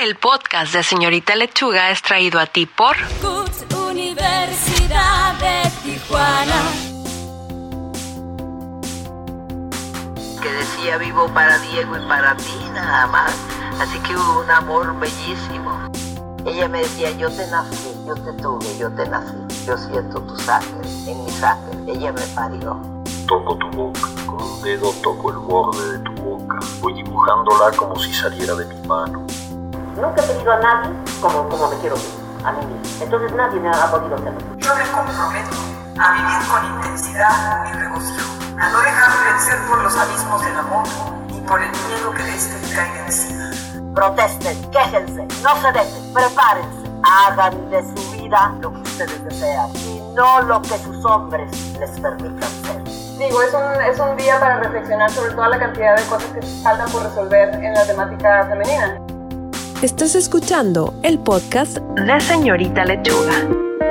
El podcast de Señorita Lechuga es traído a ti por CUT Universidad de Tijuana. Que decía vivo para Diego y para ti nada más, así que hubo un amor bellísimo. Ella me decía, yo te nací, yo te tuve, yo te nací, yo siento tu sangre, en mi sangre, ella me parió. Toco tu boca, con un dedo toco el borde de tu boca, voy dibujándola como si saliera de mi mano. Nunca he tenido a nadie como me quiero yo, a mí mismo. Entonces nadie me ha podido hacerlo. Yo me comprometo a vivir con intensidad mi regocijo, a no dejarme vencer por los abismos del amor ni por el miedo que de este me caiga encima. Protesten, quéjense, no se dejen, prepárense, hagan de su vida lo que ustedes desean y no lo que sus hombres les permitan ser. Digo, es un día para reflexionar sobre toda la cantidad de cosas que faltan por resolver en la temática femenina. Estás escuchando el podcast de Señorita Lechuga.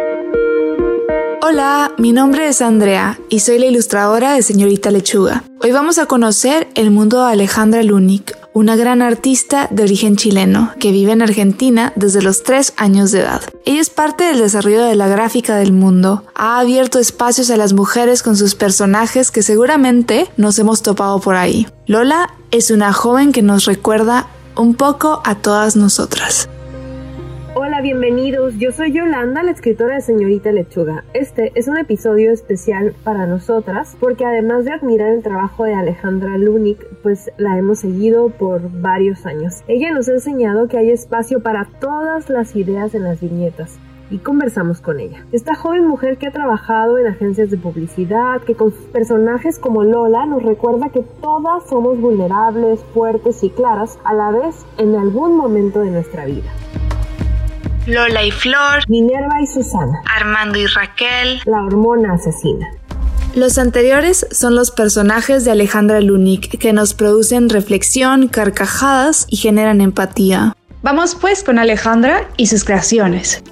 Hola, mi nombre es Andrea y soy la ilustradora de Señorita Lechuga. Hoy vamos a conocer el mundo de Alejandra Lunik, una gran artista de origen chileno que vive en Argentina desde los 3 años de edad. Ella es parte del desarrollo de la gráfica del mundo. Ha abierto espacios a las mujeres con sus personajes que seguramente nos hemos topado por ahí. Lola es una joven que nos recuerda un poco a todas nosotras. Hola, bienvenidos. Yo soy Yolanda, la escritora de Señorita Lechuga. Este es un episodio especial para nosotras porque además de admirar el trabajo de Alejandra Lunik, pues la hemos seguido por varios años. Ella nos ha enseñado que hay espacio para todas las ideas en las viñetas y conversamos con ella. Esta joven mujer que ha trabajado en agencias de publicidad, que con sus personajes como Lola nos recuerda que todas somos vulnerables, fuertes y claras a la vez en algún momento de nuestra vida. Lola y Flor, Minerva y Susana, Armando y Raquel, la hormona asesina. Los anteriores son los personajes de Alejandra Lunik que nos producen reflexión, carcajadas y generan empatía. Vamos pues con Alejandra y sus creaciones.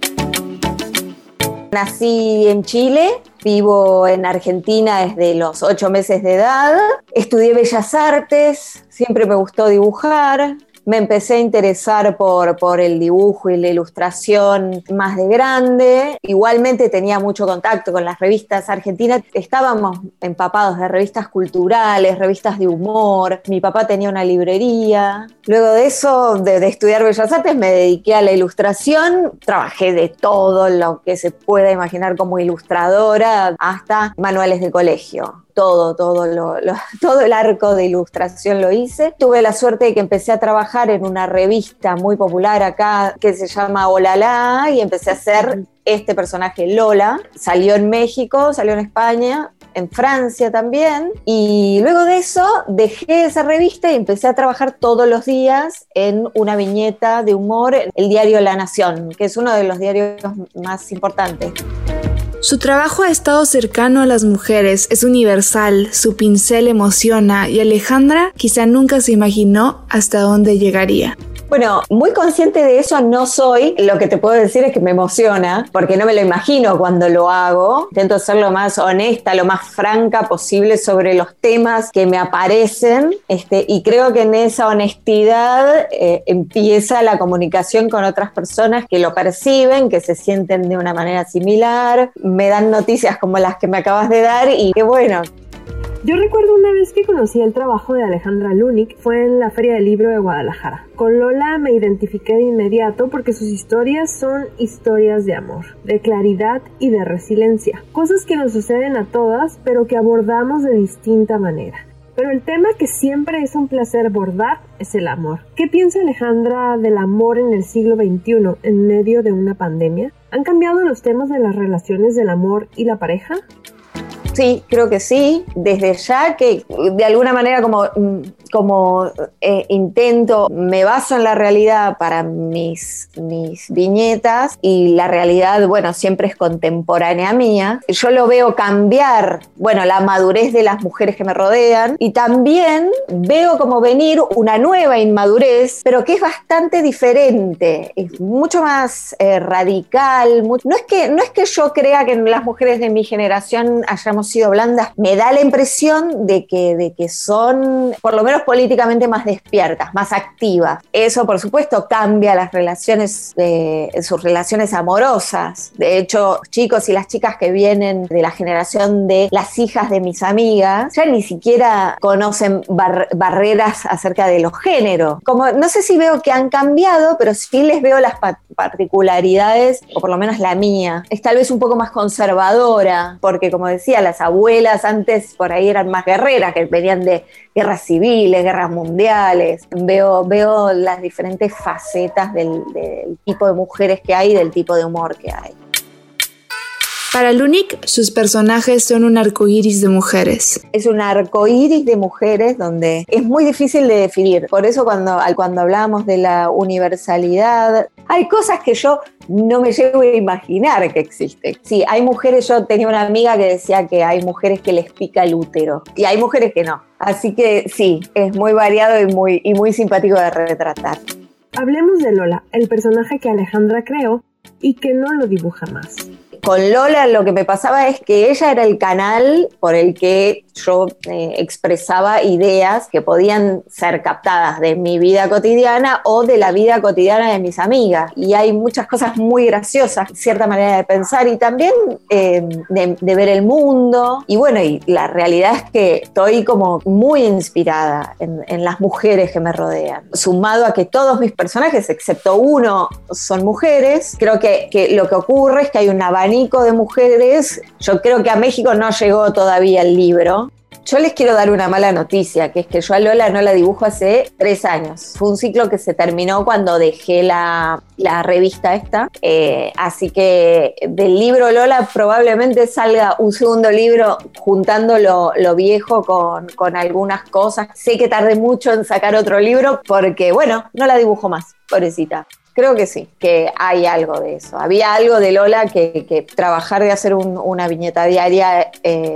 Nací en Chile, vivo en Argentina desde los 8 meses de edad, estudié Bellas Artes, siempre me gustó dibujar. Me empecé a interesar por el dibujo y la ilustración más de grande. Igualmente tenía mucho contacto con las revistas argentinas. Estábamos empapados de revistas culturales, revistas de humor. Mi papá tenía una librería. Luego de eso, de estudiar Bellas Artes, me dediqué a la ilustración. Trabajé de todo lo que se pueda imaginar como ilustradora, hasta manuales de colegio. Todo el arco de ilustración lo hice. Tuve la suerte de que empecé a trabajar en una revista muy popular acá que se llama Olala y empecé a hacer este personaje Lola. Salió en México, salió en España, en Francia también, y luego de eso dejé esa revista y empecé a trabajar todos los días en una viñeta de humor, el diario La Nación, que es uno de los diarios más importantes. Su trabajo ha estado cercano a las mujeres, es universal, su pincel emociona y Alejandra quizá nunca se imaginó hasta dónde llegaría. Bueno, muy consciente de eso no soy. Lo que te puedo decir es que me emociona, porque no me lo imagino cuando lo hago. Intento ser lo más honesta, lo más franca posible sobre los temas que me aparecen, y creo que en esa honestidad empieza la comunicación con otras personas que lo perciben, que se sienten de una manera similar, me dan noticias como las que me acabas de dar y qué bueno. Yo recuerdo una vez que conocí el trabajo de Alejandra Lunik, fue en la Feria del Libro de Guadalajara. Con Lola me identifiqué de inmediato porque sus historias son historias de amor, de claridad y de resiliencia. Cosas que nos suceden a todas, pero que abordamos de distinta manera. Pero el tema que siempre es un placer abordar es el amor. ¿Qué piensa Alejandra del amor en el siglo XXI en medio de una pandemia? ¿Han cambiado los temas de las relaciones del amor y la pareja? Sí, creo que sí. Desde ya que de alguna manera como intento, me baso en la realidad para mis viñetas y la realidad, bueno, siempre es contemporánea mía. Yo lo veo cambiar, bueno, la madurez de las mujeres que me rodean y también veo como venir una nueva inmadurez, pero que es bastante diferente, es mucho más radical. No es que yo crea que las mujeres de mi generación hayamos sido blandas, me da la impresión de que son, por lo menos políticamente más despiertas, más activas. Eso, por supuesto, cambia las relaciones, sus relaciones amorosas. De hecho, chicos y las chicas que vienen de la generación de las hijas de mis amigas, ya ni siquiera conocen barreras acerca de los géneros. Como, no sé si veo que han cambiado, pero sí les veo las particularidades, o por lo menos la mía. Es tal vez un poco más conservadora, porque como decía, las abuelas antes por ahí eran más guerreras, que venían de guerras civiles, guerras mundiales. Veo las diferentes facetas del tipo de mujeres que hay y del tipo de humor que hay. Para Lunik, sus personajes son un arcoíris de mujeres. Es un arcoíris de mujeres donde es muy difícil de definir. Por eso cuando hablábamos de la universalidad, hay cosas que yo no me llego a imaginar que existen. Sí, hay mujeres, yo tenía una amiga que decía que hay mujeres que les pica el útero y hay mujeres que no. Así que sí, es muy variado y muy simpático de retratar. Hablemos de Lola, el personaje que Alejandra creó y que no lo dibuja más. Con Lola lo que me pasaba es que ella era el canal por el que yo expresaba ideas que podían ser captadas de mi vida cotidiana o de la vida cotidiana de mis amigas. Y hay muchas cosas muy graciosas, cierta manera de pensar y también de ver el mundo. Y bueno, y la realidad es que estoy como muy inspirada en las mujeres que me rodean. Sumado a que todos mis personajes, excepto uno, son mujeres, creo que lo que ocurre es que hay un abanico de mujeres. Yo creo que a México no llegó todavía el libro. Yo les quiero dar una mala noticia, que es que yo a Lola no la dibujo hace 3 años. Fue un ciclo que se terminó cuando dejé la revista esta. Así que del libro Lola probablemente salga un segundo libro juntando lo viejo con algunas cosas. Sé que tardé mucho en sacar otro libro porque, bueno, no la dibujo más, pobrecita. Creo que sí, que hay algo de eso. Había algo de Lola que trabajar de hacer una viñeta diaria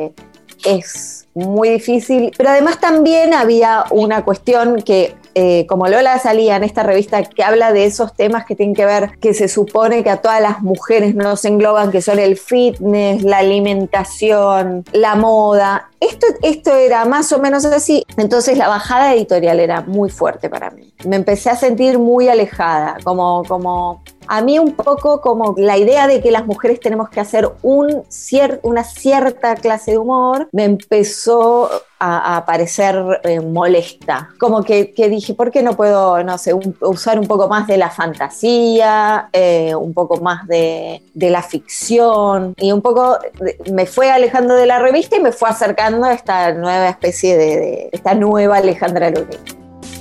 es muy difícil, pero además también había una cuestión que como Lola salía en esta revista que habla de esos temas que tienen que ver, que se supone que a todas las mujeres nos engloban, que son el fitness, la alimentación, la moda. Esto era más o menos así. Entonces la bajada editorial era muy fuerte para mí. Me empecé a sentir muy alejada, como a mí un poco como la idea de que las mujeres tenemos que hacer una cierta clase de humor me empezó a parecer molesta. Como que dije, ¿por qué no puedo, no sé, usar un poco más de la fantasía, un poco más de la ficción? Y un poco me fue alejando de la revista y me fue acercando a esta nueva especie de esta nueva Alejandra Lunik.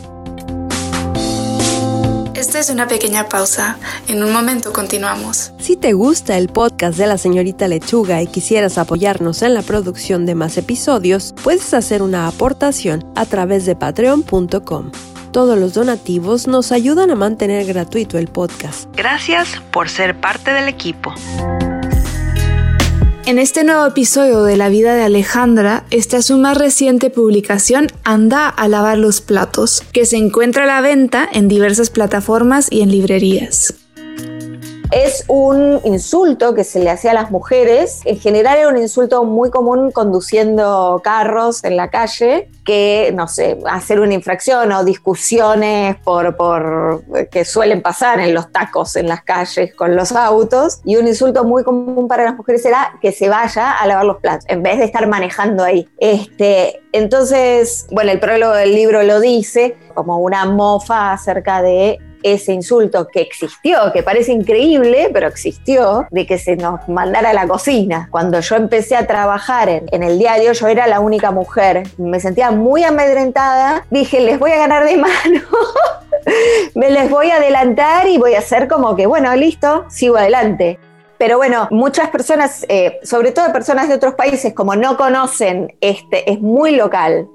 Esta es una pequeña pausa. En un momento continuamos. Si te gusta el podcast de la señorita Lechuga y quisieras apoyarnos en la producción de más episodios, puedes hacer una aportación a través de patreon.com. Todos los donativos nos ayudan a mantener gratuito el podcast. Gracias por ser parte del equipo. En este nuevo episodio de la vida de Alejandra está su más reciente publicación, Anda a lavar los platos, que se encuentra a la venta en diversas plataformas y en librerías. Es un insulto que se le hacía a las mujeres. En general era un insulto muy común conduciendo carros en la calle, que, no sé, hacer una infracción o discusiones por que suelen pasar en los tacos en las calles con los autos. Y un insulto muy común para las mujeres era que se vaya a lavar los platos, en vez de estar manejando ahí. Entonces, bueno, el prólogo del libro lo dice, como una mofa acerca de ese insulto que existió, que parece increíble, pero existió, de que se nos mandara a la cocina. Cuando yo empecé a trabajar en el diario, yo era la única mujer. Me sentía muy amedrentada. Dije, les voy a ganar de mano. Me les voy a adelantar y voy a hacer como que, bueno, listo, sigo adelante. Pero bueno, muchas personas, sobre todo personas de otros países, como no conocen, es muy local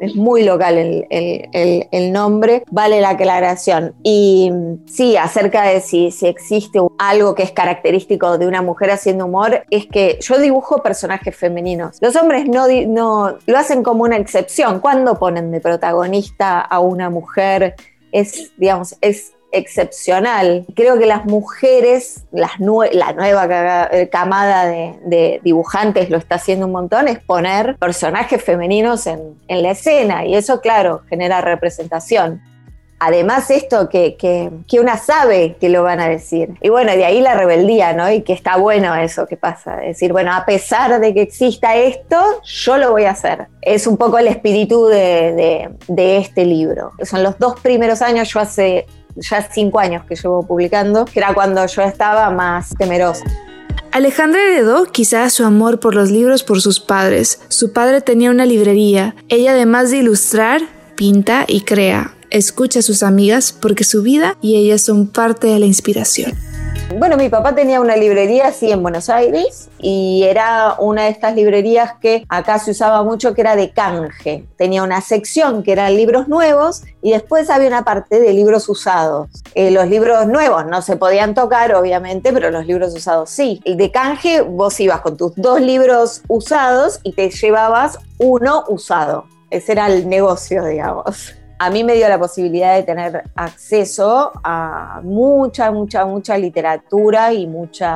el nombre, vale la aclaración. Y sí, acerca de si existe algo que es característico de una mujer haciendo humor, es que yo dibujo personajes femeninos. Los hombres no lo hacen como una excepción. Cuando ponen de protagonista a una mujer, es excepcional. Creo que las mujeres, la nueva camada de dibujantes lo está haciendo un montón, es poner personajes femeninos en la escena, y eso, claro, genera representación. Además, esto que una sabe que lo van a decir. Y bueno, de ahí la rebeldía, ¿no? Y que está bueno eso que pasa. Es decir, bueno, a pesar de que exista esto, yo lo voy a hacer. Es un poco el espíritu de este libro. Son los 2 primeros años, yo hace ya 5 años que llevo publicando, que era cuando yo estaba más temerosa. Alejandra heredó quizás su amor por los libros por sus padres. Su padre tenía una librería. Ella, además de ilustrar, pinta y crea. Escucha a sus amigas porque su vida y ellas son parte de la inspiración. Bueno, mi papá tenía una librería así en Buenos Aires y era una de estas librerías que acá se usaba mucho, que era de canje. Tenía una sección que eran libros nuevos y después había una parte de libros usados. Los libros nuevos no se podían tocar, obviamente, pero los libros usados sí. Y de canje vos ibas con tus 2 libros usados y te llevabas uno usado. Ese era el negocio, digamos. A mí me dio la posibilidad de tener acceso a mucha literatura y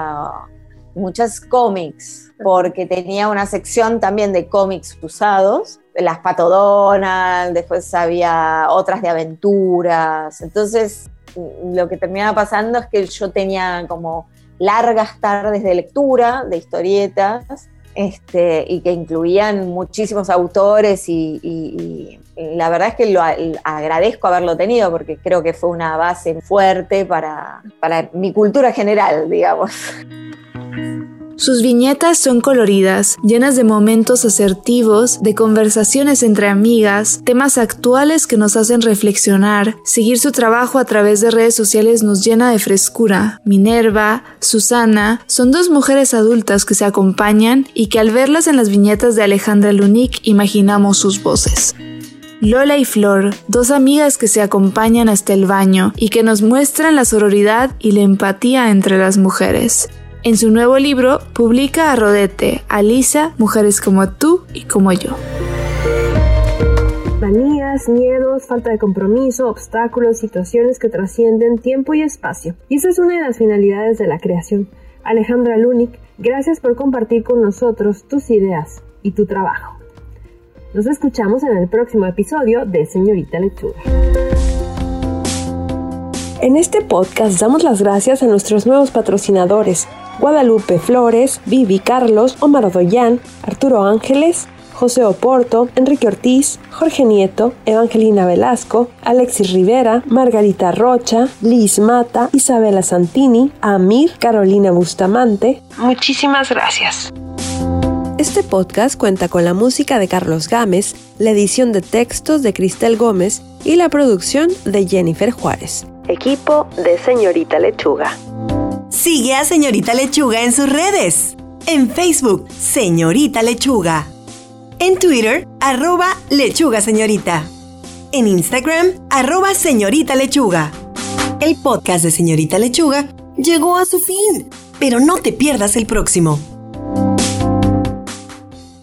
muchas cómics, porque tenía una sección también de cómics usados, las Pato Donald, después había otras de aventuras. Entonces, lo que terminaba pasando es que yo tenía como largas tardes de lectura, de historietas, y que incluían muchísimos autores y la verdad es que lo agradezco haberlo tenido, porque creo que fue una base fuerte para mi cultura general, digamos. Sus viñetas son coloridas, llenas de momentos asertivos, de conversaciones entre amigas, temas actuales que nos hacen reflexionar. Seguir su trabajo a través de redes sociales nos llena de frescura. Minerva, Susana, son 2 mujeres adultas que se acompañan y que al verlas en las viñetas de Alejandra Lunik imaginamos sus voces. Lola y Flor, 2 amigas que se acompañan hasta el baño y que nos muestran la sororidad y la empatía entre las mujeres. En su nuevo libro, publica a Rodete, Alisa, Mujeres como tú y como yo. Manías, miedos, falta de compromiso, obstáculos, situaciones que trascienden tiempo y espacio. Y esa es una de las finalidades de la creación. Alejandra Lunik, gracias por compartir con nosotros tus ideas y tu trabajo. Nos escuchamos en el próximo episodio de Señorita Lechuga. En este podcast damos las gracias a nuestros nuevos patrocinadores: Guadalupe Flores, Vivi Carlos, Omar Doyán, Arturo Ángeles, José Oporto, Enrique Ortiz, Jorge Nieto, Evangelina Velasco, Alexis Rivera, Margarita Rocha, Liz Mata, Isabela Santini, Amir, Carolina Bustamante. Muchísimas gracias. Este podcast cuenta con la música de Carlos Gámez, la edición de textos de Cristel Gómez y la producción de Jennifer Juárez. Equipo de Señorita Lechuga. Sigue a Señorita Lechuga en sus redes. En Facebook, Señorita Lechuga. En Twitter, @lechugaseñorita. En Instagram, @señorita lechuga. El podcast de Señorita Lechuga llegó a su fin, pero no te pierdas el próximo.